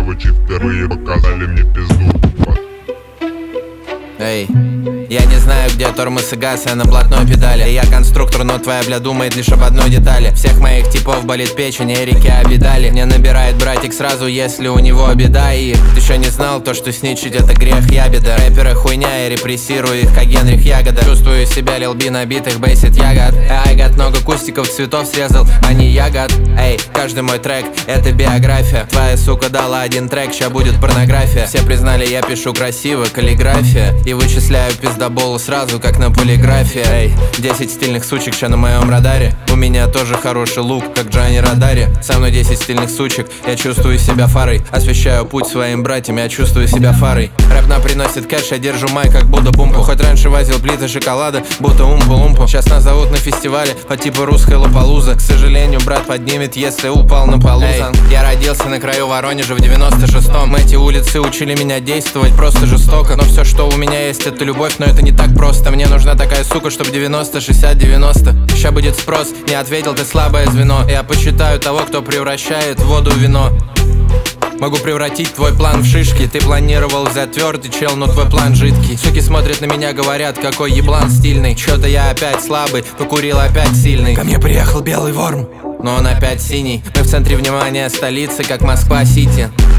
девочек впервые показали мне пизду. Эй, я не знаю, где тормоз и газ, я на блатной педали. Я конструктор, но твоя бля думает лишь об одной детали. Всех моих типов болит печень, Эрики обидали. Мне набирает братик сразу, если у него беда. И ты еще не знал то, что сничить это грех, ябеда. Рэперы хуйня, я репрессирую их, как Генрих Ягода. Чувствую себя Лил Би набитых, бейсит ягод. Айгат много кустиков, цветов срезал, а не ягод. Эй, каждый мой трек это биография. Твоя сука дала один трек, ща будет порнография. Все признали, я пишу красиво, каллиграфия. И вычисляю пиздоболу сразу, как на полиграфе. Эй, 10 стильных сучек ща на моем радаре. У меня тоже хороший лук, как Джани Радаре. Со мной 10 стильных сучек, я чувствую себя фарой. Освещаю путь своим братьям, я чувствую себя фарой. Рэп нам приносит кэш, я держу майк, как Будда Бумпу. Хоть раньше возил плиты шоколада, будто умпу-лумпу. Сейчас нас зовут на фестивале по типу русской Лопалуза. К сожалению, брат поднимет, если упал на полу. Я родился на краю Воронежа в 96-м. Эти улицы учили меня действовать просто жестоко. Но все, что у меня есть, это любовь, но это не так просто. Мне нужна такая сука, чтоб 90, 60, 90. Ща будет спрос, не ответил, ты слабое звено. Я почитаю того, кто превращает воду в вино. Могу превратить твой план в шишки. Ты планировал взять твердый чел, но твой план жидкий. Суки смотрят на меня, говорят, какой еблан стильный. Чё-то я опять слабый, покурил опять сильный. Ко мне приехал белый ворм, но он опять синий. Мы в центре внимания столицы, как Москва-Сити.